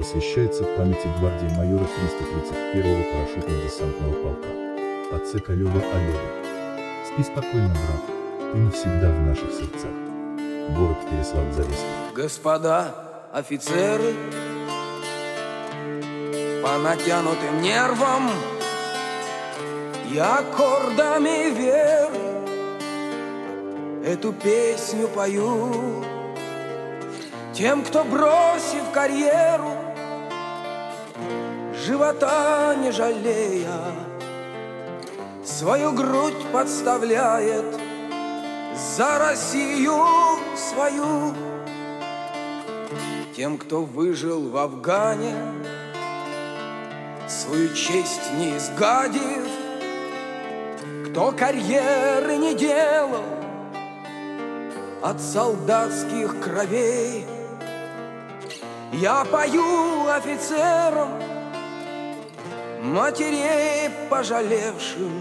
посвящается памяти гвардии майора 331-го парашютно-десантного полка АЦ Лёва Олега. Спи спокойно, брат, ты навсегда в наших сердцах. Город Переславль-Заречный. Господа офицеры, по натянутым нервам и аккордами веры эту песню пою тем, кто, бросив карьеру, живота не жалея, свою грудь подставляет за Россию свою. Тем, кто выжил в Афгане, свою честь не изгадив, кто карьеры не делал от солдатских кровей, я пою офицерам, матерей пожалевшим,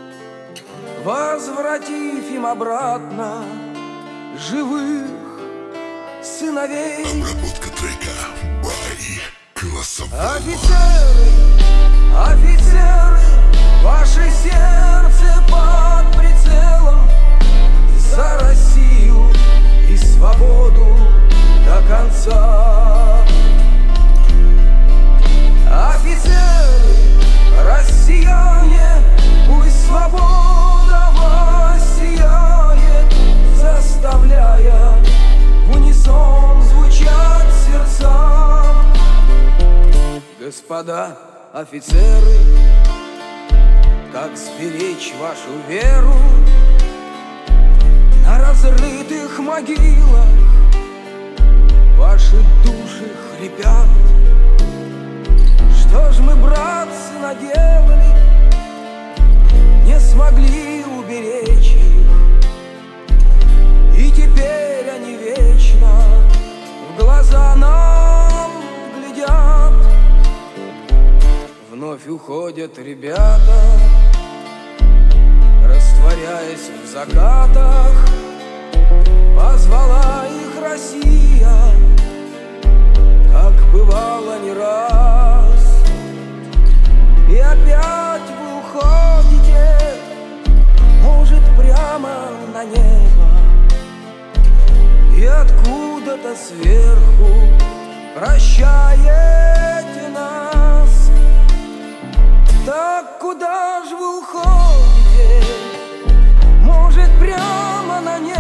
возвратив им обратно живых сыновей. Обработка трека by Голосового. Офицеры, офицеры, ваше сердце под прицелом, за Россию и свободу до конца. Офицеры, россияне, пусть свобода воссияет, заставляя в унисон звучать сердца. Господа офицеры, как сберечь вашу веру на разрытых могилах? Ваши души хрипят. Что ж мы, братцы, наделали, не смогли уберечь их, и теперь они вечно в глаза нам глядят. Вновь уходят ребята, растворяясь в закатах. Позвала их Россия, как бывало не раз. И опять вы уходите, может, прямо на небо, и откуда-то сверху прощаете нас. Так куда ж вы уходите? Может, прямо на небо,